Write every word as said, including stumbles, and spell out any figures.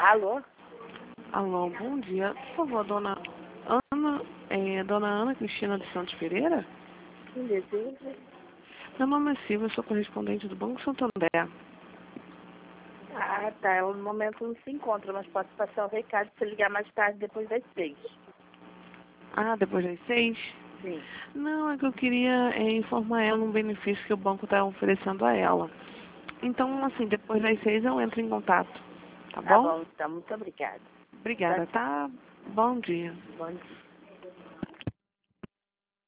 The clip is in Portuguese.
Alô? Alô, bom dia. Por favor, dona Ana, é, dona Ana Cristina de Santos Pereira? Quem deseja? Meu nome é Silvia, eu sou correspondente do Banco Santander. Ah, tá. Ela no momento não se encontra, mas posso passar o recado se ligar mais tarde, depois das seis. Ah, depois das seis? Sim. Não, é que eu queria é, informar ela um benefício que o banco está oferecendo a ela. Então, assim, depois das seis eu entro em contato, tá Tá bom? bom, então. Muito obrigada. Obrigada, tá? Bom dia. Bom dia.